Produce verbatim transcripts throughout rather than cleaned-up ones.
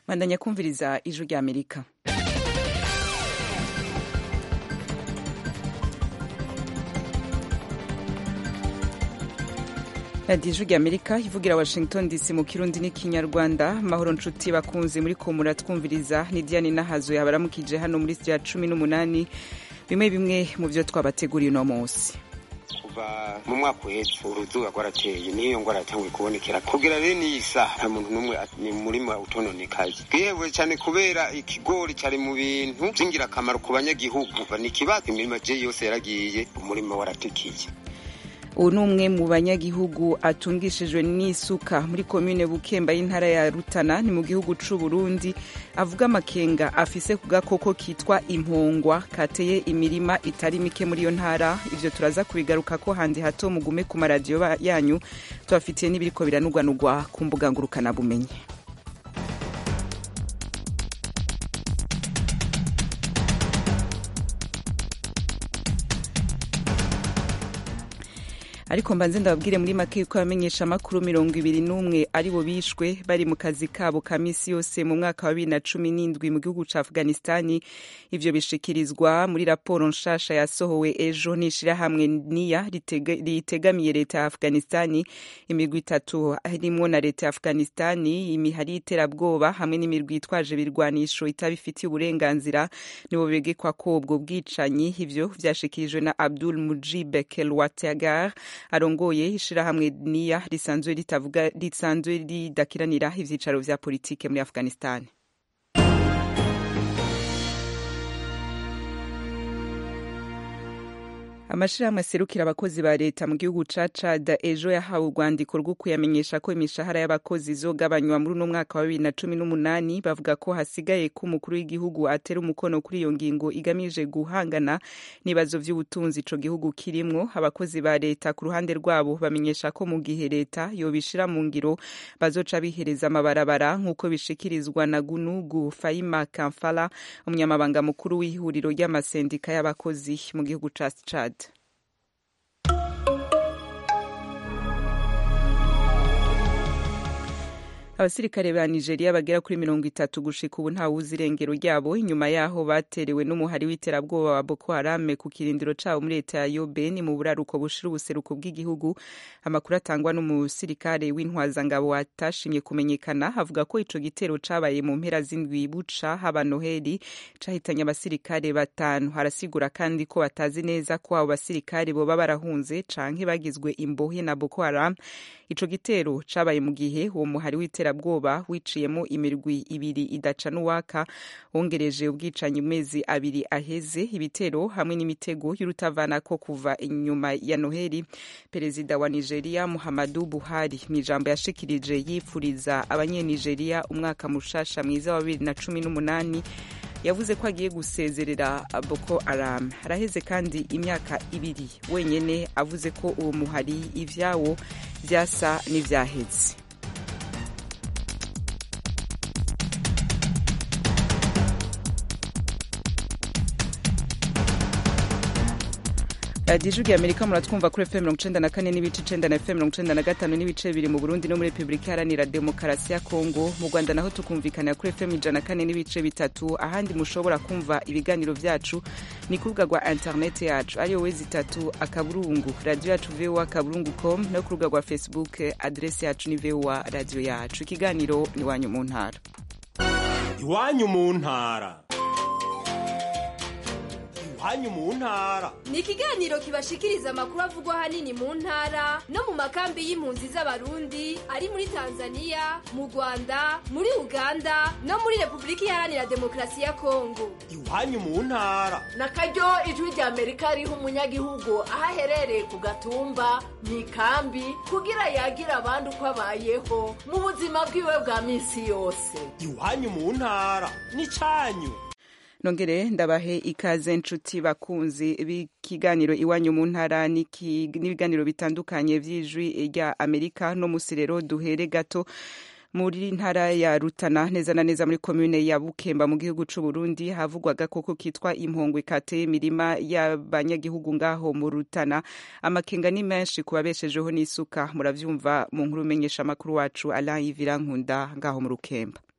bandanya kumviriza ijwi rya Amerika. radiyo ijwi rya Amerika ivugira Washington D C mu kirundi n'ikinyarwanda. Mahoro nshuti bakunzi muri ko muratwumviriza, ni Diane Nahazo yabaramukije hano muri studio ya cumi n'umunani. Bimwe bimwe mu byo twabateguriye uno munsi. Kuva mu mwaka uheze uruzuba rwarateye, niyo ngwara yatanguye kubonekera kugira rero iyi saha nta muntu n'umwe ni murima utononekaye. Twihebwe cyane kubera ikigori cyari mu bintu by'ingirakamaro ku banyagihugu. Ni ikibazo, imirima je yose yaragiye, umurima waratikiye. Ubu ni umwe mu banyagihugu atungishijwe n'isuka muri komine Bukemba y'intara ya Rutana ni mu gihugu c'u Burundi, avuga amakenga afise ku gakoko kitwa impongwa kateye imirima itari mike muri iyo ntara. Ivyo turaza kubigaruka ko handi hato, mugume ku maradiyo yanyu, tubafitiye n'ibiriko biranugwanugwa ku mbuga ngurukana bumenyi. Ariko mbanze ndababwire muri make yuko abamenyesha amakuru mirongo ibiri n'umwe ari bo bishwe bari mu kazi kabo ka misi yose mu mwaka wa bibiri na cumi n'indwi mu gihugu ca Afghanistani. Ivyo bishikirizwa muri raporo nshasha yasohowe ejo n'ishirahamwe niya ritegamiye leta ya Afghanistani. Imigwi itatu harimwo na leta ya Afghanistani, imihari y'iterabwoba hamwe n'imirwi itwaje birwanisho itabifitiye uburenganzira nibo begekwa ko ubwo bwicanyi. Ivyo vyashikirijwe na Abdul Mujib Kelwatagar arongoye ishirahamwe niya risanzwe ritavuga risanzwe ridakiranira ivyicaro vya politike muri Afghanistan. Amashirahamwe aserukira abakozi ba leta mu gihugu ca Chad ejo yahawe urwandiko rwo kuyamenyesha ko imishahara y'abakozi izogabanywa muri uno mwaka wa bibiri na cumi n'umunani. Bavuga ko hasigaye ko umukuru w'igihugu atera umukono kuri iyo ngingo igamije guhangana n'ibibazo vy'ubutunzi ico gihugu kirimwo. Abakozi ba leta ku ruhande rwabo bamenyesha ko mu gihe leta yobishira mu ngiro bazoca bihereza amabarabara nk'uko bishikirizwa na Gunugu Faima Kamfala, umunyamabanga mukuru w'ihuriro ry'amasendika y'abakozi mu gihugu ca Chad. Abasirikare ba Nigeria bagera kuri mirongo itatu gushika ubu nta wuzi irengero ryabo inyuma yaho baterewe n'umuhari w'iterabwoba wa Boko Haram ku kirindiro cabo muri leta ya Yobe ni mu buraruko bushira ubuseruko bw'igihugu. Amakuru atangwa n'umusirikare w'intwazangabo atashimye kumenyekana avuga ko ico gitero cabaye mu mpera z'indwi buca haba Noheli cahitanye abasirikare batanu. Harasigura kandi ko batazi neza ko abo basirikare boba barahunze canke bagizwe imbohe na Boko Haram. Ico gitero cabaye mu gihe uwo muhari w'iterabwoba wiciyemo imirwi ibiri idaca n'uwaka, wongereje ubwicanyi mu mezi abiri aheze. Ibitero hamwe n'imitego y'urutavanako kuva inyuma ya Noheli. Perezida wa Nigeria Muhammadu Buhari mw'ijambo yashikirije yifuriza abanye-Nigeria umwaka mushasha mwiza wa bibiri na cumi n'umunani yavuze ko agiye gusezerera Boko Haram. Haraheze kandi imyaka ibiri wenyene avuze ko uwo muhari ivyawo vyasa n'ivyaheze. radiyo ijwi rya Amerika muratwumva kuri F M mirongo icenda na kane n'ibice icenda na F M mirongo icenda na gatanu n'ibice bibiri mu Burundi no muri Republika Iharanira Demokarasi ya Kongo. Mu Rwanda naho tukumvikana kuri F M ijana na kane n'ibice bitatu. Ahandi mushobora kumva ibiganiro vyacu ni ku rubuga rwa internet yacu ariyo wezi itatu akaburungu radio yacu v o a akaburungu com, no ku rubuga rwa Facebook adresse yacu ni v o a radio yacu. Ikiganiro ni Iwanyu mu ntara. Iwanyu mu ntara. Iwanyu mu ntara ni ikiganiro kibashikiriza amakuru avugwa hanini mu ntara no mu makambi y'impunzi z'abarundi ari muri Tanzania, mu Rwanda, muri Uganda no muri Republika Iharanira Demokarasi ya Kongo. Iwanyu mu ntara nakaryo ijwi rya Amerika riha umunyagihugu aho aherereye ku gatumba mw'ikambi kugira yagira abandi uko abayeho mu buzima bwiwe bwa misi yose. Iwanyu mu ntara ni canyu. Nongere ndabahe ikaze nshuti bakunzi b'ikiganiro Iwanyu mu ntara n'ibiganiro bitandukanye vy'ijwi rya Amerika. No musirero duhere gato muri ntara ya Rutana neza na neza muri commune ya Bukemba mu gihugu c'u Burundi havugwa agakoko kitwa impongwe kateye imirima y'abanyagihugu ngaho mu Rutana. Amakenga ni menshi kubabeshejeho n'isuka, muravyumva mu nkuru menyesha makuru wacu Alain Ivirankunda ngaho mu Rukemba.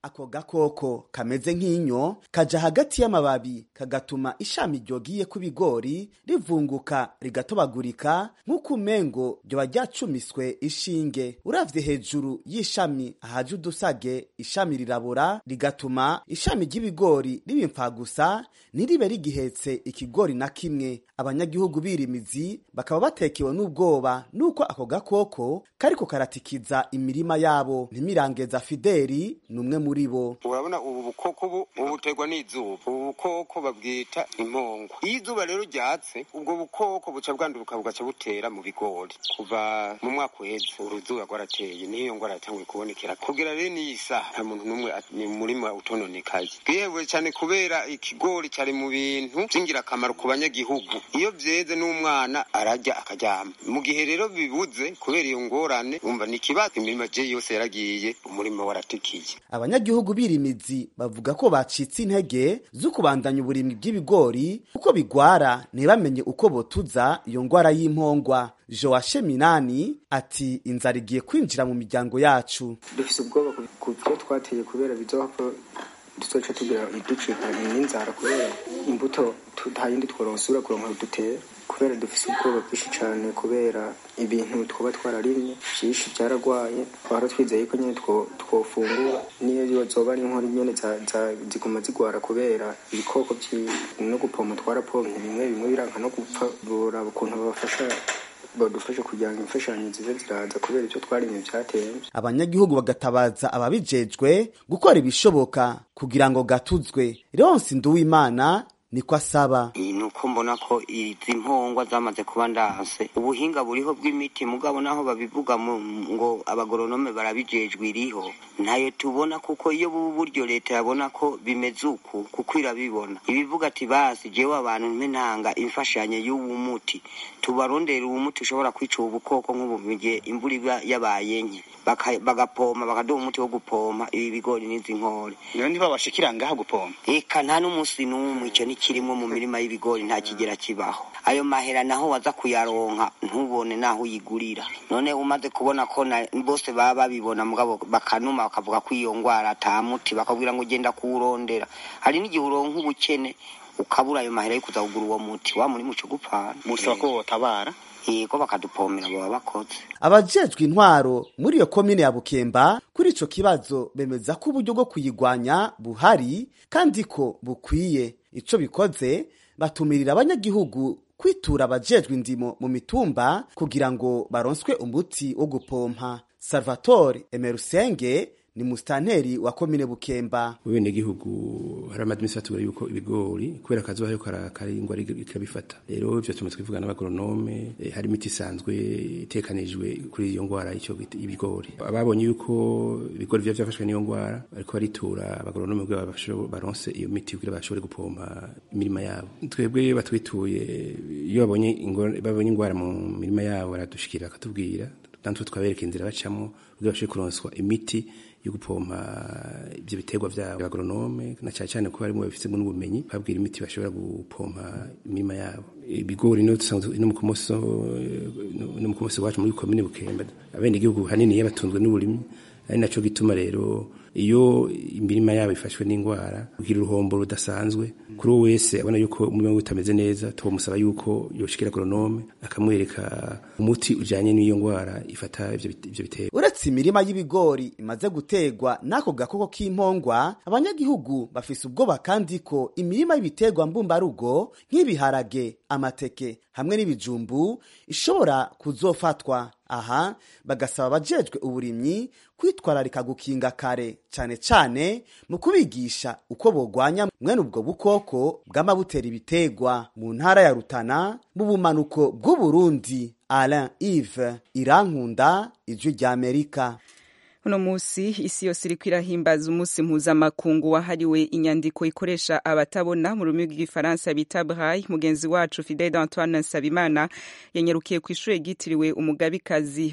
ako gakoko kameze nk'inyo kaja hagati y'amababi kagatuma ishami ryogiye ku bigori rivunguka rigatobagurika nk'uko umengo ryoba ryacumiswe ishinge. Uravye hejuru y'ishami ahaje udusage, ishami rirabura rigatuma ishami ry'ibigori ribimfa gusa ntiribe rigihetse ikigori na kimwe. Abanyagihugu birimizi bakaba batekewe n'ubwoba nuko ako gakoko kariko karatikiza imirima yabo. Ntimirangeza Fideli numwe muri bo. Urabona ubu bukoko ubu buterwa n'izuba. Ubu bukoko babwita impongo. Iyo izuba rero ryatse ubwo bukoko buca bwanduruka bugaca butera mu bigori. Kuva mu mwaka uheze uruzuba rwarateye niyo ngwara yatanguye kubonekera. Kugira rero ni saha nta muntu numwe ni murima utononekaye. Bwihewe cyane kubera ikigori cyari mu bintu byingira akamaro ku banyagihugu. Iyo byeze n'umwana arajya akaryama. Mu gihe rero bibuze kubera iyo ngorane umva ni kibazo imirima je yose yaragiye umurima waratikiye. Abanyagihugu birimizi bavuga ko bacitse intege zo kubandanya uburimwi bw'ibigori uko bigwara ntibamenye uko botuza iyo ngwara y'impongwa. Joashe Minani ati inzara igiye kwinjira mu miryango yacu. Dufise ubwoba ku byo twateye kubera bizohava dusoce tugira iducika n'inzara kubera imbuto tutayindi tworonsura kuronka dutera kubera dufise ubwoba bwinshi cyane kubera ibintu twoba twararimye byinshi byaragwaye. Twara twizeye ko nyene twofungura niyo yozoba ari inkora nyene ziguma zigwara kubera ibikoko no gupoma twarapomye bimwe bimwe biranka no gupfa. Boraba ukuntu babafasha badufashe kugira ngo imfashanyo zize ziraza kubera icyo twarimye byatemvye. Abanyagihugu bagatabaza ababijejwe gukora ibishoboka kugira ngo gatuzwe. Leonce Nduwimana niko asaba. Nuko mbona ko izi mpongwa zamaze kuba ndanse ubuhinga buriho bw'imiti mugabo naho babivuga ngo abagoronome barabijejwe iriho nayo tubona kuko iyo bubu buryo leta yabona ko bimeze uku kuko irabibona ibivuga ati basi jewe abantu ntanga imfashanye y'ubu muti tubarondera ubu muti ushobora kwica ubukoko nk'ubu bigiye imvura yabaye nke bagapoma bakaduha umuti wo gupoma ibi bigori n'izi nkore. Niyo ndiba bashikira ngaha gupoma eka nta n'umunsi n'umwe icyo nikirimo mu mirima y'ibigori nta kigera kibaho. Ayo mahera naho waza kuyaronka ntubone naho uyigurira. None umaze kubona ko bose baba babibona mugabo bakanuma bakavuga ko iyo ngwara ata muti bakabwira ngo genda kuwurondera. Hari n'igihe uronka ubukene ukabura ayo mahera yo kuza kugura uwo muti wa muri muco gupfana. Musaba ko wotabara yego bakadupomera baba bakoze. Abajejwe intwaro muri iyo komine ya Bukemba kuri ico kibazo bemeza ko uburyo bwo kuyigwanya buhari kandi ko bukwiye. Ico bikoze batumirira abanyagihugu kwitura abajejwe indimo mu mitumba kugira ngo baronswe umuti wo gupompa. Salvatore Emerusenge ni mustanteri wa komine Bukemba. Wene gihugu hari administrateur yuko ibigori kubera kazo hayo karingwa ikabifata. Rero byo tumaze kuvuga n'abagoronome e, hari imiti isanzwe itekanijwe kuri iyo ngwara ico ibigori. Ababonye yuko ibigori byo byafashwe n'iyo ngwara ariko baritura abagoronome bwo babasho baronse iyo miti kugira bashobore gupompa imirima yabo. Twebwe batwituye iyo babonye ingwara babonye ingwara mu mirima yabo baradushikira akatubwira tantu twabereka inzira bacamo kugira bashobore kuronswa imiti yo gupompa ibyo biterwa vya agronome na cyane cyane ko harimo bafite n'ubumenyi babwira imiti bashobora gupompa imirima yabo. Ibigori no tusanzwe no mukomoso no mukomoso wacu muri komine Bukemba abene igihugu hanini yabatunzwe n'uburimi ari naco gituma rero iyo imirima yabo ifashwe n'ingwara kugira uruhombo rudasanzwe kuri wese abona yuko umurima utameze neza tumusaba yuko yoshikira agronome akamwereka umuti ujanye n'iyo ngwara ifata ivyo ivyo bitero. Uretse imirima y'ibigori imaze gutegwa nako gakoko k'impongwa abanyagihugu bafise ubwoba kandi ko imirima y'ibiterwa mbumbarugo nk'ibiharage amateke hamwe n'ibijumbu ishobora kuzofatwa. Aha bagasaba abajejwe uburimyi kwitwararika gukinga kare cyane cyane mu kubigisha uko bogwanya mwene ubwo bukoko bw'amabutera ibitegwa. Mu ntara ya Rutana mu bumanuko bw'u Burundi, Alain Yves Irankunda, Ijwi rya Amerika. Uno musi isi yose iriko irahimbaza umunsi mpuzamakungu wahariwe inyandiko ikoresha abatabona mu rurimi rw'igifaransa bita Braille. Mugenzi wacu Fidèle Antoine Nsabimana yanyarukiye ku ishure ryitiriwe umugabikazi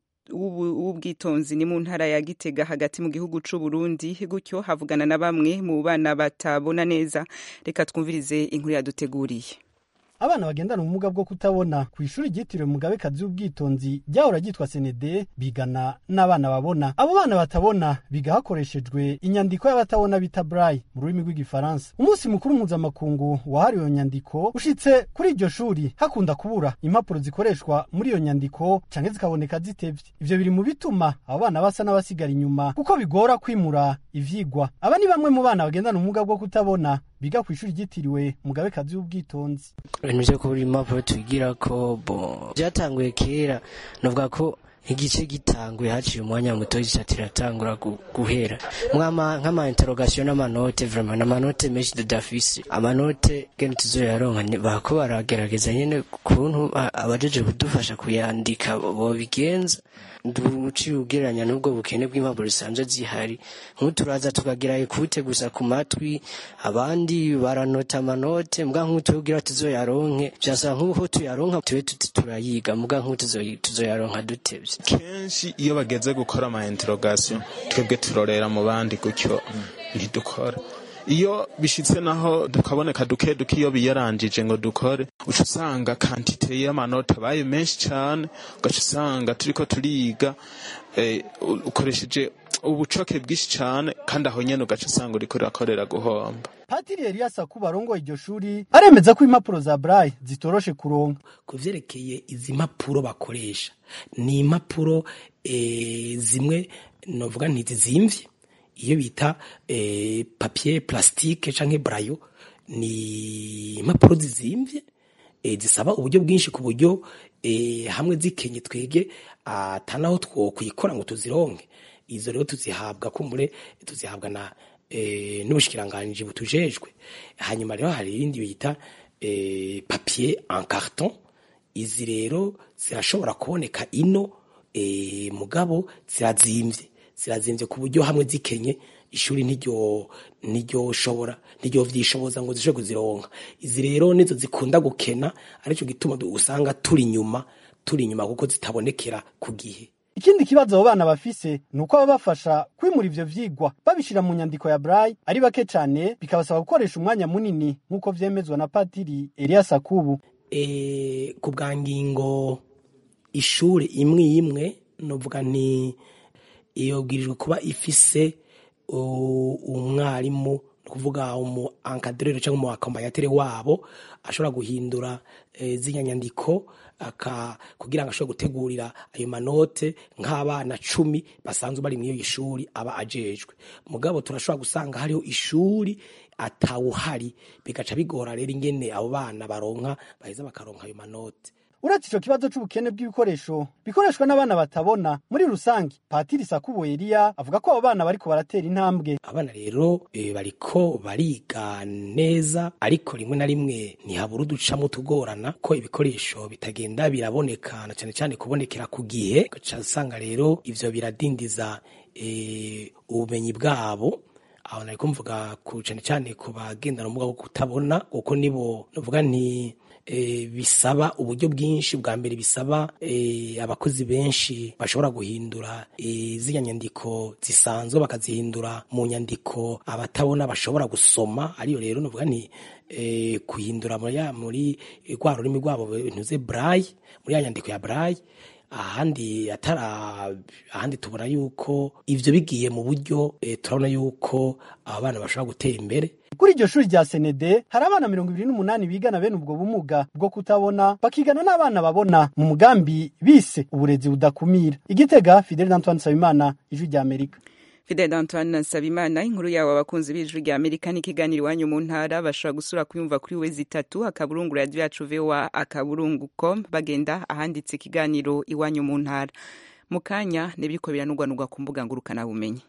w'ubwitonzi ni mu ntara ya Gitega hagati mu gihugu c'u Burundi, gutyo havugana na bamwe mu bana batabona neza. Reka twumvirize inkuru yaduteguriye. abana bagendana ubumuga bwo kutabona ku ishuri ryitiriwe Mugabekazi w'ubwitonzi ryahora ryitwa Senede bigana n'abana babona. Abo bana batabona biga hakoreshejwe inyandiko y'abatabona bita braille mu rurimi rw'igifaransa. Umunsi mukuru mpuzamakungu wahariwe iyo nyandiko ushitse kuri iryo shuri hakunda kubura impapuro zikoreshwa muri iyo nyandiko canke zikaboneka zitevye. Ivyo biri mu bituma abo bana basa n'abasigara inyuma kuko bigora kwimura ivyigwa. Aba ni bamwe mu bana bagendana ubumuga bwo kutabona biga ku ishuri ryitiriwe Mugabekazi w'ubwitonzi. Nje ko buri impapuro tugira ko bo byatanguye kera novuga ko igice gitanguye haciye umwanya muto gitatira guhera mwama nk'ama interrogation n'amanote vraiment n'amanote menshi de dafisi amanote gene tuzoyaronka bako baragerageza nyene kuntu abajeje kudufasha kuyandika bo bigenza nduci ugeranya nubwo bukene bw'impapuro zisanzwe zihari nk'uturaza tukagira ikute gusa ku matwi abandi baranota amanote mbwa nk'utugira tuzoyaronke byasa nk'uho tuyaronka tube turayiga mbwa nk'utuzoyaronka dutevye. Kenshi iyo bageze gukora ama interrogation twebwe turorera mu bandi gutyo ntidukora. Iyo bishitse naho dukaboneka duke duke iyo biyaranjije ngo dukore uca usanga quantité y'amanota baye menshi cyane ugaca usanga turiko turiga eh, ukoresheje ubucoke bwinshi cyane kandi aho nyene ugaca usanga uriko urakorera guhomba. Patiri Elias Akubarongo iryo shuri aremeza ko impapuro za braille zitoroshe kuronka. Kuvyerekeye izi mpapuro bakoresha ni impapuro e, zimwe novuga ntizimvye iyo bita e, papier plastique canke braille ni impapuro zizimvye e, zisaba uburyo bwinshi ku buryo e, hamwe zikenye twege atanaho two kuyikora ngo tuzironke. Izo rero tuzihabwa kumure tuzihabwa na e, n'ubushikiranganje butujejwe. Hanyuma rero hari ibindi bita e, papier en carton. Izi rero zirashobora kuboneka ino e, mugabo zirazimvye zirazimvye ku buryo hamwe zikenye ishuri niryo niryo shobora niryo vyishoboza ngo zishe kuzironka. Izi rero nizo zikunda gukena arico gituma usanga turi nyuma turi nyuma kuko zitabonekera ku gihe. Ikindi kibazo abo bana bafise nuko abafasha kwimura ivyo vyigwa babishira mu nyandiko ya braille ari bake cyane bikabasaba gukoresha umwanya munini nkuko vyemezwa na Patiri Elias Akubu. E, ku bwangingo ishuri imwe imwe novuga ni iyo bwirijwe kuba ifise umwarimu kuvuga umu encadreur cyangwa umu accompagnateur wabo ashobora guhindura e, zinyanyandiko aka kugira ngo ashobore gutegurira ayo manote nk'abana cumi basanzwe bari mu iyo ishuri aba ajejwe. Mugabo turashobora gusanga hariho ishuri atawuhari bigaca bigora rero ingene abo bana baronka baheza bakaronka ayo manote. Uretse ico kibazo c'ubukene bw'ibikoresho bikoreshwa n'abana batabona muri rusangi, Patiri Sakubo Elia avuga ko abo bana bariko baratera intambwe. Abana rero e, bariko bariga neza ariko rimwe na rimwe ntihabura uducamo tugorana ko ibikoresho bitagenda biraboneka na cyane cyane kubonekera ku gihe. Gaca usanga rero ivyo biradindiza e, ubumenyi bwabo. Aho nari kumvuga ku cyane cyane ku bagendana ubumuga bwo kutabona kuko nibo novuga nti E, bisaba uburyo bwinshi. Bwa mbere bisaba e, abakozi benshi bashobora guhindura e, zinya nyandiko zisanzwe bakazihindura mu nyandiko abatabona bashobora gusoma. Ariyo rero novuga ni e, kuhindura muri muri rwa rurimi rwabo ntuze braille muri ya nyandiko ya braille. Ahandi atara ahandi tubona yuko ivyo bigiye mu buryo e, turabona yuko abana bashobora gutera imbere. Kuri iryo shuri rya Senede hari abana mirongo ibiri n'umunani bigana bene ubwo bumuga bwo kutabona bakigana n'abana babona mu mugambi bise uburezi budakumira. Igitega, Fidel Antoine Nsabimana, Ijwi rya Amerika. Fidel Antoine Nsabimana, inkuru yawe abakunzi b'Ijwi rya Amerika n'ikiganiro iwanyu mu ntara bashobora gusura kuyumva kuri wezi itatu akaburungu radio yacu voa akaburungu com bagenda ahanditse ikiganiro iwanyu mu ntara. Mukanya nebiko biranugwanugwa ku mbuga ngurukana bumenyi.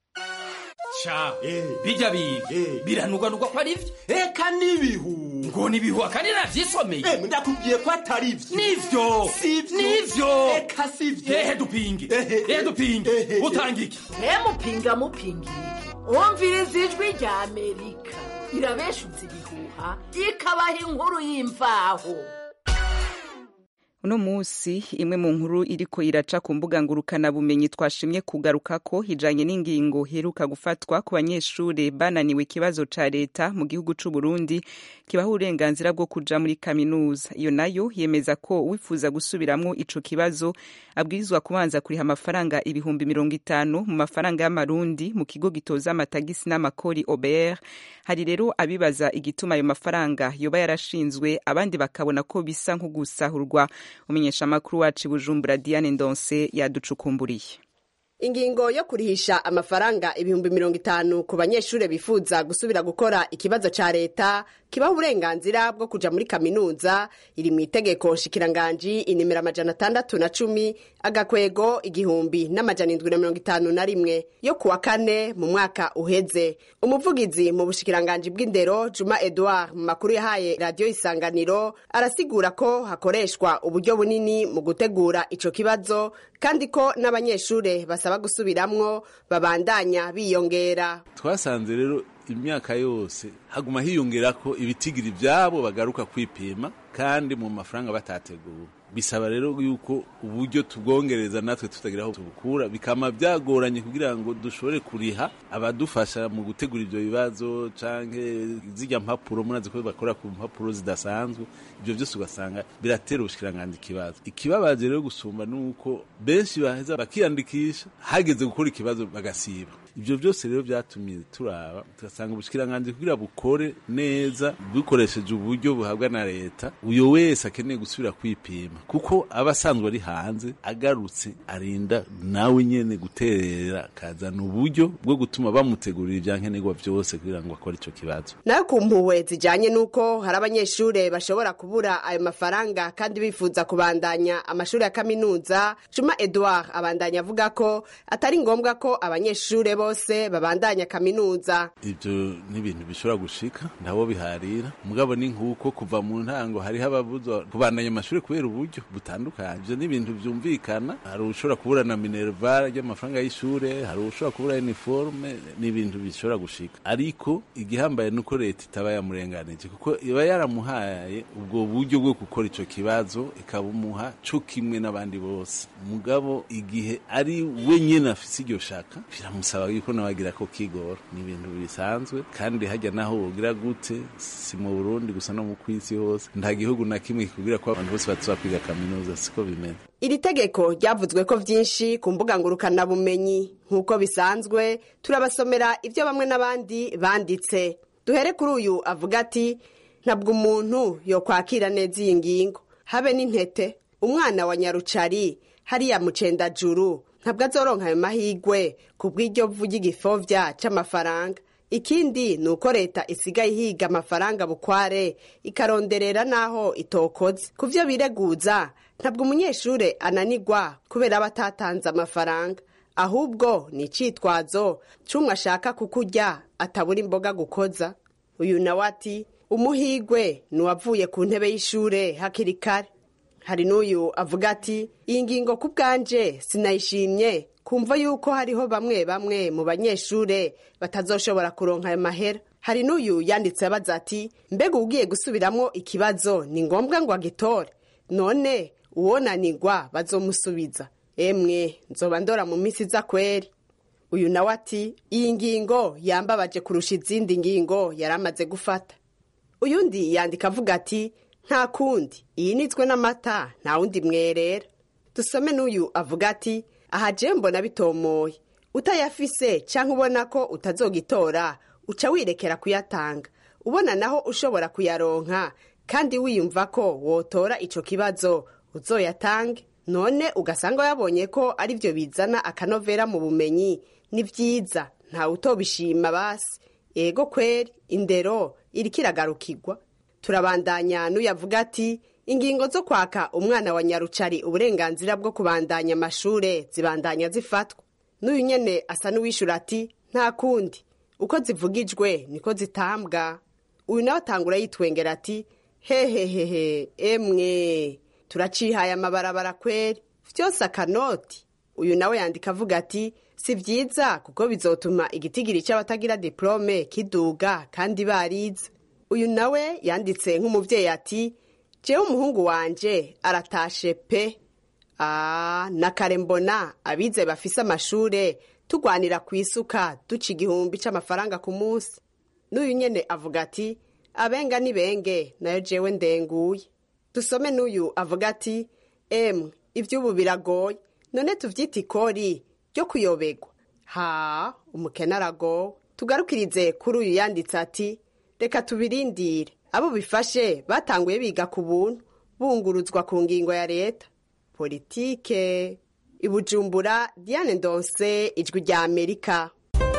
Cha, eh, bija bibi, eh, biranugwanugwa kwa rivyo? Eka nibihu. Ngo nibihu akanira vyisomeye. Eh, ndakubwiye ko atari ivyo. Nivyo. Sivyo. Nivyo. Eka sivyo. Eh, dupinge. Eh, dupinge. Utangiki. Eh, mupinga mupingi. Umviriza Ijwi rya Amerika. Irabeshutse ibihuha, ikabaha inkuru y'imvaho. uno musi imwe mu nkuru iriko iraca ku mbuga ngurukana bumenyi twashimye kugaruka ko hijanye n'ingingo heruka gufatwa ku banyeshure bananiwe ikibazo ca leta mu gihugu c'u Burundi kibaha uburenganzira bwo kuja muri kaminuza. Iyo nayo yemeza ko wifuza gusubiramwo ico kibazo abwirizwa kubanza kuriha amafaranga ibihumbi mirongo itanu mu mafaranga y'amarundi mu kigo gitoza amatagisi n'amakori O B R. Hari rero abibaza igituma ayo mafaranga yoba yarashinzwe, abandi bakabona ko bisa nko gusahurwa. Umenyesha makuru wacu Bujumbura Diane Ndonse yaducukumburiye. Ingingo yo kurihisha amafaranga ibihumbi mirongo itanu ku banyeshure bifuza gusubira gukora ikibazo ca leta kibaha uburenganzira bwo kuja muri kaminuza iri mu itegeko shikiranganji inimero amajana atandatu na cumi agakwego igihumbi n'amajana indwi na mirongo itanu na rimwe yo kuwa kane mu mwaka uheze. Umuvugizi mu bushikiranganji bw'indero Juma Edouard mu makuru yahaye radio Isanganiro arasigura ko hakoreshwa uburyo bunini mu gutegura ico kibazo kandi ko n'abanyeshure basaba gusubiramwo babandanya biyongera. Twasanze rero imyaka yose haguma hiyongera ko ibitigiri byabo bagaruka kwipima kandi mu mafaranga batategura. Bisaba rero yuko uburyo tubwongereza natwe tutagira aho tubukura, bikama byagoranye kugira ngo dushobore kuriha abadufasha mu gutegura ibyo bibazo canke zijya mpapuro munazi ko bakora ku mpapuro zidasanzwe. Ibyo byose ugasanga biratera ubushikiranganje ikibazo. Ikibabaje rero gusumba nuko benshi baheza bakiyandikisha hageze gukora ikibazo bagasiba. Ibyo byose rero byatumye turaba tugasanga ubushikiranganje kugira bukore neza bukoresheje uburyo buhabwa na leta, uyo wese akeneye gusubira kwipima kuko abasanzwe ari hanze agarutse arinda nawe nyene guterera kazana uburyo bwo gutuma bamutegurira ibyankenerwa byose kugira ngo akore ico kibazo. Nayo kumpuwe zijanye nuko hari abanyeshure bashobora kubura ayo mafaranga kandi bifuza kubandanya amashuri ya kaminuza, Juma Edouard abandanya avuga ko atari ngombwa ko abanyeshure bose babandanya kaminuza. Ibyo ni ibintu bishobora gushika ndabo biharira mugabo ni nkuko kuva mu ntango hari hababuzwa kubandanya amashuri kubera uburyo butandukanye. Ibyo ni ibintu byumvikana, hari ushobora kubura na minerval y'amafaranga y'ishure, hari ushobora kubura uniforme, ni ibintu bishobora gushika. Ariko igihambaye nuko leta itaba yamurenganije kuko iba yaramuhaye ubwo buryo bwo gukora ico kibazo ikabumuha cyo kimwe n'abandi bose. Mugabo igihe ari wenyene afise iryo shaka biramusaba yuko nabagira ko kigora. Ni ibintu bisanzwe kandi hajya naho ugira gute si mu Burundi gusa no mu kwisi hose nta gihugu na kimwe kikugira ko abantu bose bazakwiga kaminuza siko bimeze. Iri tegeko ryavuzwe ko vyinshi ku mbuga ngurukana bumenyi nkuko bisanzwe turabasomera ivyo bamwe n'abandi banditse. Duhere kuri uyu avuga ati ntabwo umuntu yo kwakira neza iyi ngingo habe n'intete umwana wa Nyarucari hariya mucenda juru ntabwo azoronka ayo mahigwe kubw'iryo vuga igifovya c'amafaranga. Ikindi nuko leta isigaye ihiga amafaranga bukware ikaronderera naho itokoze. Kuvyo bireguza ntabwo umunyeshure ananigwa kubera batatanze amafaranga, ahubwo ni icitwazo cumwe ashaka kukurya atabura imboga gukoza. Uyu nawe ati umuhigwe nuwavuye ku ntebe y'ishure hakiri kare. Hari n'uyu avuga ati iyi ngingo ku bwanje sinayishimye kumva yuko hariho bamwe bamwe mu banyeshure batazoshobora kuronka ayo mahera. Hari n'uyu yanditse abaza ati mbega ugiye gusubiramwo ikibazo ni ngombwa ngo agitore, none uwonanirwa bazomusubiza? Emwe nzoba ndora mu misi za kweri. Uyu nawe ati iyi ngingo yambabaje kurusha izindi ngingo yaramaze gufata. Uyundi yandika avuga ati nta kundi iyi nitswe n'amata nta wundi mwerera. Dusome n'uyu avuga ati aha je mbona bitomoye, utayafise canke ubona ko utazogitora uca wirekera kuyatanga, ubona naho ushobora kuyaronka kandi wiyumva ko wotora ico kibazo uzoyatange. None ugasanga yabonye ko ari byo bizana akanovera mu bumenyi, ni vyiza nta utobishima basi. Ego kweri indero irikiragarukirwa. Turabandanya n'uyavuga ati ingingo zo kwaka umwana wa Nyarucari uburenganzira bwo kubandanya amashure zibandanya zifatwa. N'uyu nyene asa n'uwishura ati nta kundi uko zivugijwe niko zitambwa. Uyu nawe atangura yitwengera ati hehehehe emwe turacihaye amabarabara kweri vyose akanoti. Uyu nawe yandika avuga ati si vyiza kuko bizotuma igitigiri c'abatagira diplome kiduga kandi barize. Uyu nawe yanditse nk'umuvyeyi ati jewe umuhungu wanje aratashe pe. Ah, na kare mbona abize bafise amashure tugwanira kwisuka duca igihumbi c'amafaranga ku munsi. N'uyu nyene avuga ati abenga ni benge nayo jewe ndenguye. Dusome n'uyu avuga ati emwe ivy'ubu biragoye none tuvyita ikori ryo kuyobegwa. Ha, umukene aragowe. Tugarukirize kuri uyu yanditse ati reka tubirindire abo bifashe batanguye biga ku buntu bunguruzwa ku ngingo ya leta. Politike Ibujumbura, Diane Ndonse, Ijwi rya Amerika.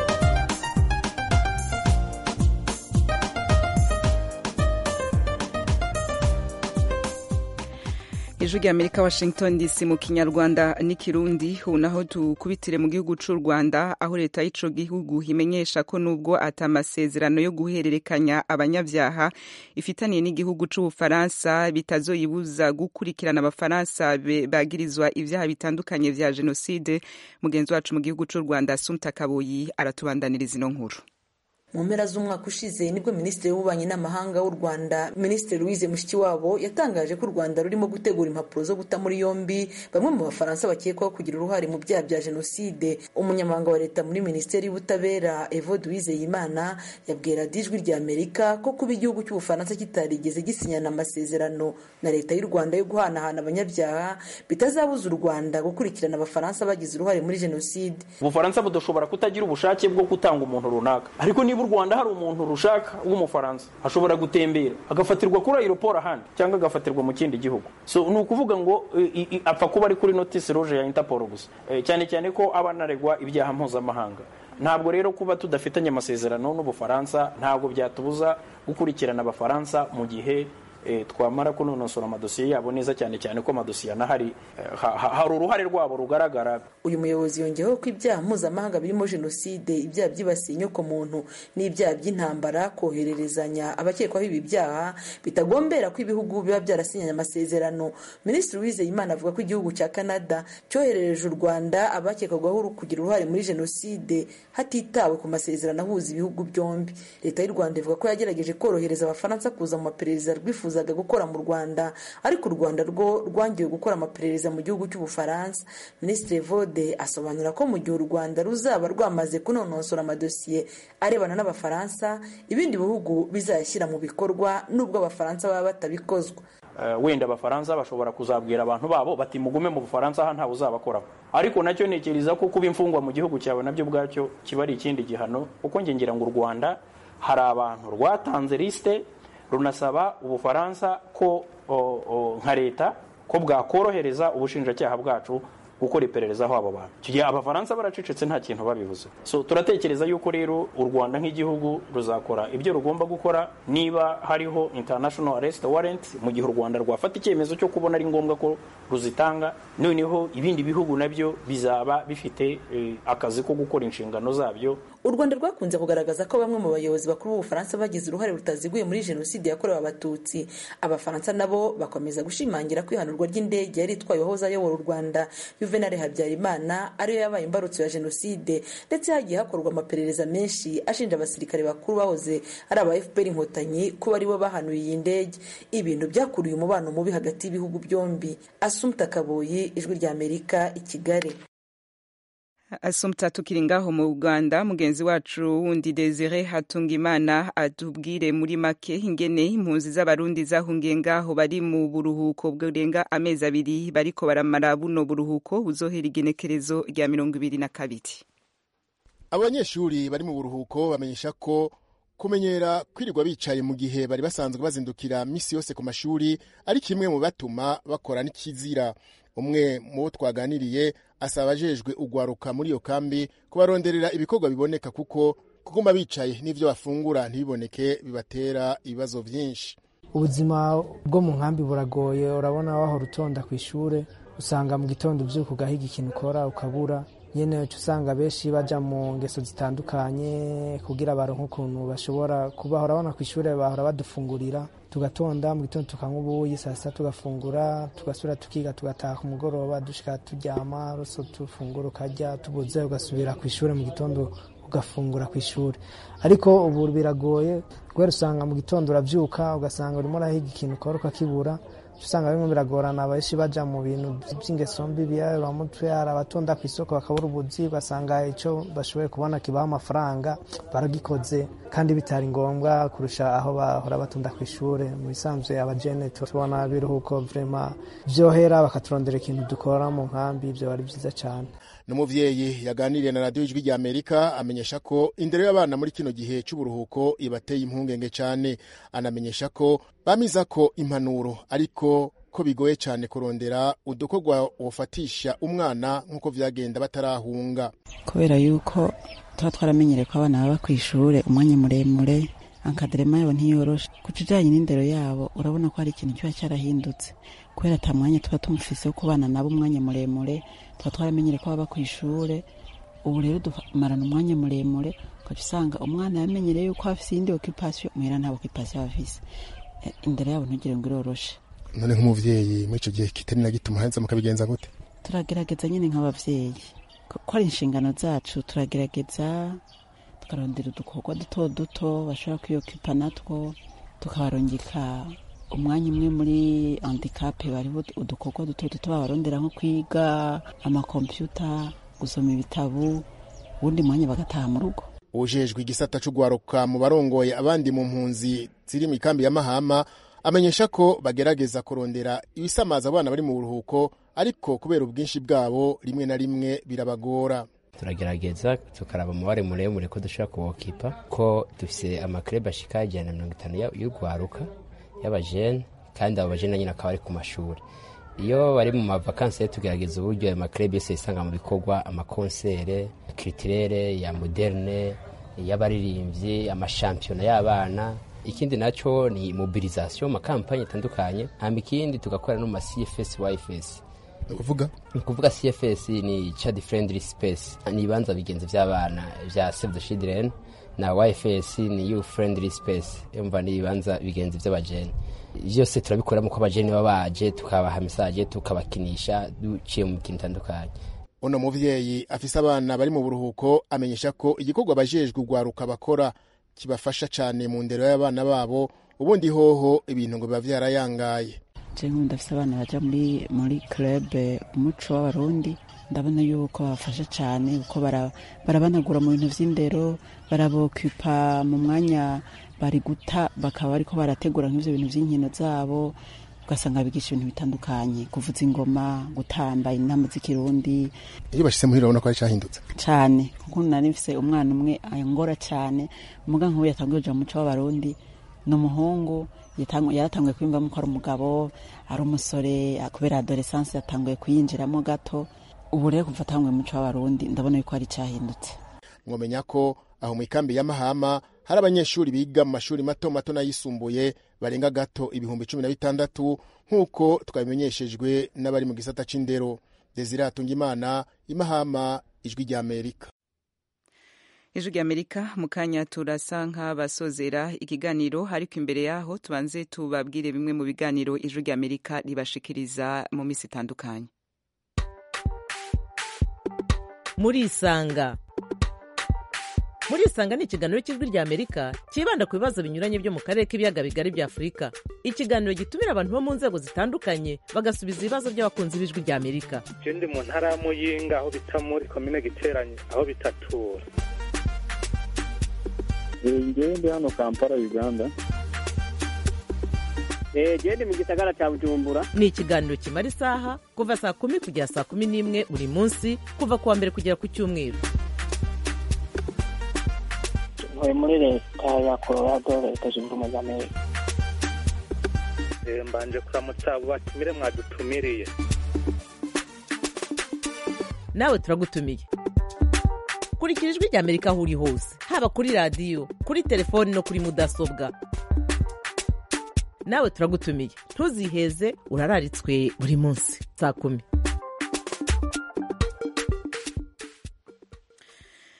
Ijwi rya Amerika, Washington D C mu Kinyarwanda n'ikirundi. Ubu naho tukubitire mu gihugu c'u Rwanda aho leta y'ico gihugu imenyesha ko nubwo atamasezerano yo guhererekanya abanyavyaha ifitaniye n'igihugu c'Ubufaransa bitazoyibuza gukurikirana abafaransa bagirizwa ivyaha bitandukanye vya jenoside. Mugenzi wacu mu gihugu c'u Rwanda Assumpta Kaboyi aratubandaniriza ino nkuru. Mu mpera z'umwaka ushize nibwo Minisitiri w'Ububanyi n'Amahanga w'u Rwanda Minisitiri Louise Mushikiwabo yatangaje ko u Rwanda rurimo gutegura impapuro zo guta muri yombi bamwe mu Bafaransa bakekwaho kugira uruhare mu byaha bya jenoside. Umunyamabanga wa leta muri Minisiteri y'Ubutabera Evode Uwizeyimana yabwira Ijwi rya Amerika ko kuba igihugu cy'Ubufaransa kitarigeze gisinyana amasezerano na leta y'u Rwanda yo guhanahana abanyabyaha bitazabuza u Rwanda gukurikirana Abafaransa bagize uruhare muri jenoside. Ubufaransa budoshobora kutagira ubushake bwo gutanga umuntu runaka, ariko niba u Rwanda hari umuntu rushaka w'Umufaransa ashobora gutembera agafatirwa kuri aeroport ahandi cyangwa agafatirwa mu kindi gihugu. So ni ukuvuga ngo apfa kuba ari kuri notice rouge ya Interpol gusa, cyane cyane ko abanaregwa ibyaha mpuzamahanga. Ntabwo rero kuba tudafitanye amasezerano n'Ubufaransa ntabwo byatubuza gukurikirana Abafaransa mu gihe E, twamara kunonosora amadosiye yabo neza, cyane cyane ko amadosiye anahari ha, ha, hari uruhare rwabo rugaragara. Uyu muyobozi yongeyeho ko ibyaha mpuzamahanga birimo jenoside, ibyaha byibasiye inyoko muntu n'ibyaha by'intambara, kohererezanya abakekwaho ibi byaha bitagombera ko ibihugu biba byarasinyanye amasezerano. Minisitiri Uwizeyimana avuga ko igihugu cya Canada cyoherereje u Rwanda abakekwagaho kugira uruhare muri jenoside hatitawe ku masezerano ahuza ibihugu byombi. Leta y'u Rwanda ivuga ko yagerageje korohereza Abafaransa kuza mu maperereza rwifuza zaga gukora mu Rwanda, ariko u Rwanda rwo rwangiye gukora amaperereza mu gihugu cy'Ubufaransa. Minisitiri Vode asobanura ko mu gihe u Rwanda ruzaba rwamaze kunonosora amadosiye arebana n'Abafaransa, ibindi bihugu bizayashyira mu bikorwa nubwo Abafaransa baba batabikozwa. Uh, wenda Abafaransa bashobora kuzabwira abantu babo bati mugume mu Bufaransa aha ntawe uzabakoraho, ariko nacyo nekereza ko kuba imfungwa mu gihugu cyawe nabyo bwacyo kiba ari ikindi gihano, kuko nge ngira ngo u Rwanda hari abantu rwatanze liste runasaba Ubufaransa ko nka leta ko bwakorohereza ubushinjacyaha bwacu gukora iperereza aho abo bantu. Kigiye Abafaransa baracecetse nta kintu babivuze. So turatekereza yuko rero u Rwanda nk'igihugu ruzakora ibyo rugomba gukora niba hariho international arrest warrant, mu gihe u Rwanda rwafata icyemezo cyo kubona ari ngombwa ko ruzitanga, noneho ibindi bihugu nabyo bizaba bifite eh, akazi ko gukora inshingano zabyo. U Rwanda rwakunze kugaragaza ko bamwe mu bayobozi bakuru b'Ubufaransa bagize uruhare rutaziguye muri jenoside yakorewe Abatutsi. Abafaransa nabo bakomeza gushimangira ko ihanurwa ry'indege yari itwaye wahoze ayobora u Rwanda Juvenal Habyarimana ariyo yabaye imbarutso ya jenoside, ndetse hagiye hakorwa amaperereza menshi ashinja abasirikare bakuru bahoze ari aba F P R inkotanyi ko bari bo bahanuye iyi ndege. Ibintu byakuriye umubano mubi hagati y'ibihugu byombi. Assumpta Kaboyi, Ijwi rya Amerika, i Kigali. Assumpta, tukiri ngaho mu Uganda, mugenzi wacu wundi Desire Hatungimana atubwire muri make ingene impunzi z'abarundi zahungiye ngaho bari mu buruhuko bw'urenga amezi abiri bariko baramara buno buruhuko buzohera igenekerezo rya mirongo ibiri na kabiri. Abanyeshuri bari mu buruhuko bamenyesha ko kumenyera kwirirwa bicaye mu gihe bari basanzwe bazindukira misi yose ku mashuri ari kimwe mu batuma bakora n'ikizira. Umwe mu twaganiriye asaba ajejwe ugwaruka muri iyo kambi kubaronderera ibikorwa biboneka, kuko kuguma bicaye n'ivyo bafungura ntibiboneke bibatera ibibazo vyinshi. Ubuzima bwo mu nkambi buragoye, urabona waho rutonda ku ishure usanga mu gitondo uvyuka ugahiga ikintu ukora ukabura, nyene usanga benshi baja mu ngeso zitandukanye kugira baronke ukuntu bashobora kubahora bana ku ishure bahora badufungurira tugatonda mu gitondo tukanywa ubuyi saa sita tugafungura tugasubira tukiga tugataha ku mugoroba dushika turyama roso tufungura ukarya tubuze ugasubira ku ishure mu gitondo ugafungura ku ishure ariko ubu biragoye kubera usanga mu gitondo uravyuka ugasanga urimo urahiga ikintu ukora ukakibura usanga bimwe biragorana abenshi baja mu bintu by'ingeso mbi bamutwe hari abatonda ku isoko bakabura ubuzi ugasanga ico bashoboye kubona kibaha amafaranga baragikoze kandi bitari ngombwa kurusha aho bahora batonda ku ishure mu bisanzwe abajene tubona biruhuko vrema vyohera bakaturondera ikintu dukora mu nkambi ivyo bari vyiza cane. N'umuvyeyi yaganiriye na radio Ijwi ry'Amerika amenyesha ko indero y'abana muri kino gihe c'uburuhuko ibateye impungenge cane, anamenyesha ko bamiza ko impanuro ariko ko bigoye cane kurondera udukorwa wofatisha umwana nk'uko vyagenda batarahunga, kubera yuko tuba twaramenyereye ko abana baba kw'ishure umwanya muremure ankadrema yabo ntiyoroshe. Ku kijanye n'indero yabo urabona ko hari ikintu kiba cyarahindutse kubera ata mwanya tuba tumufise wo kubana nabo umwanya muremure, tuba twaramenyereye ko baba kw'ishure. Ubu rero dumarana umwanya muremure ukaca usanga umwana yamenyereye yuko afise iyindi occupation muhira nta occupation afise, indero yabo ntugire ngo iroroshe. None nk'umuvyeyi muri ico gihe kitari na gituma hanze mukabigenza gute? Turagerageza nyine nk'abavyeyi ko ari inshingano zacu, turagerageza tukarondera udukorwa duto duto bashobora kwiyokipa natwo, tukabarungika umwanya umwe muri handicap bariho udukorwa duto duto babarondera nko kwiga amakompyuta, gusoma ibitabo, ubundi mwanya bagataha mu rugo. Ujejwe igisata c'ugwaruka mu barongoye abandi mu mpunzi ziri mu ikambi ya Mahama amenyesha ko bagerageza kurondera ibisamaza abana bari mu buruhuko, ariko kubera ubwinshi bwabo rimwe na rimwe birabagora. Turagerageza tukaraba umubare muremure ko dushobora kuwokipa, ko dufise amaklub ashika ijana na mirongo itanu y'ugwaruka y'abajene, kandi abo bajene nyine akaba ari ku mashuri. Iyo bari mu mavakansi tugerageza uburyo ayo maklub yose yisanga mu bikorwa, amakonsere culturelle ya moderne, y'abaririmbyi, amashampiyona y'abana. Ikindi naco ni mobilisation, makampanye atandukanye. Hamba ikindi tugakora no ma C F S Y F S. Ukuvuga ukuvuga C F S ni child friendly space, ni banza bigenze by'abana bya Save the Children, na Y F S ni youth friendly space, yumva ni banza bigenze by'abajene. Byose turabikora mu ko abajene babaje tukabaha message tukabakinisha duciye mu kintu tandukanye. Ono muvyeyi afise abana bari mu buruhuko amenyesha ko igikorwa bajejwe ugwaruka bakora kibafasha cyane mu ndero y'abana babo, ubundi hoho ibintu ngo biba vyarayangaye. Je nkunda afise abana baja muri muri club umuco w'abarundi, ndabona yuko bafasha cyane uko barabanagura mu bintu vy'indero, barabokupa mu mwanya bari guta bakaba ariko barategura nk'ivyo bintu vy'inkino zabo, ugasanga bigisha ibintu bitandukanye, kuvuza ingoma, gutamba inama z'ikirundi. Iyo bashitse muhira ubona ko ari cyahindutse cyane, kuko nari mfise umwana umwe ayongora cyane, umuga nk'ubu yatangiye kuja mu muco w'abarundi, n'umuhungu yaratanguye kwiyumvamo ko ari umugabo, ari umusore, kubera adolescence yatanguye kuyinjiramo gato. Ubu rero kuva atanguye mu muco w'abarundi ndabona yuko ari cyahindutse. Mwomenya ko aho mu ikambi ya Mahama hari abanyeshuri biga mu mashuri mato mato n'ayisumbuye barenga gato ibihumbi cumi na bitandatu nk'uko twabimenyeshejwe n'abari mu gisata c'indero. Desire Hatungimana, Imahama, Ijwi ry'Amerika. Ijwi ry'Amerika mu kanya turasa nk'abasozera ikiganiro, ariko imbere yaho tubanze tubabwire bimwe mu biganiro Ijwi ry'Amerika ribashikiriza mu misi itandukanye. Muri Isanga. Muri Isanga ni ikiganiro cy'Ijwi ry'Amerika kibanda ku bibazo binyuranye byo mu karere k'ibiyaga bigari bya Afurika. Ikiganiro gitumira abantu bo mu nzego zitandukanye bagasubiza ibibazo by'abakunzi b'Ijwi ry'Amerika. Je ndi mu ntara ya Muyinga aho bita muri commune Giteranye aho bitatura. Ngewe ndi hano Kampala Uganda. Gende mu gisagara cya Bujumbura. Ni ikiganiro kimara isaha kuva saa kumi kugera saa kumi n'imwe buri munsi, kuva kuwa mbere kugera ku cyumweru. Ntuye muri leta ya Colorado, leta zunze ubumwe za Amerika. Mbanje kuramutsa abo batumire mwadutumiriye. Nawe turagutumiye. Kurikira Ijwi ry'Amerika aho uri hose, haba kuri radio, kuri telefoni no kuri mudasobwa. Nawe turagutumiye, ntuziheze, urararitswe buri munsi saa kumi.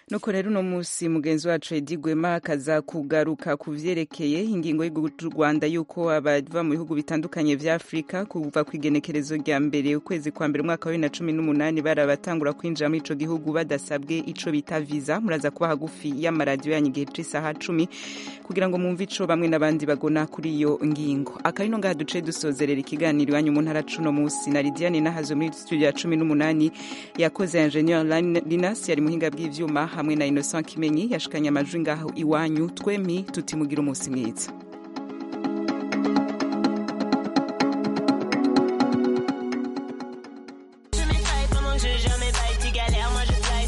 nuko rero uno musi mugenzi wacu Edi Gwema akaza kugaruka ku vyerekeye ingingo y'u Rwanda yuko abava mu bihugu bitandukanye vya Afrika kuva ku igenekerezo rya mbere ukwezi kwa mbere umwaka wa bibiri na cumi n'umunani barabatangura kwinjira muri ico gihugu badasabwe ico bita visa. Muraza kuba hagufi y'amaradiyo yanyu igihe c'isaha cumi kugira ngo mwumve ico bamwe n'abandi bagona kuri iyo ngingo. Akarino ngaha duce dusozerera ikiganiro iwanyu mu ntara cuno musi na Lidiane nahazo muri studio ya cumi n'umunani yakoze Engineer Linas yari muhinga bw'ivyuma hamwe na Innocent Kimenyi yashikanye amajwi ngaho iwanyu twemi tutimugira umunsi mwiza.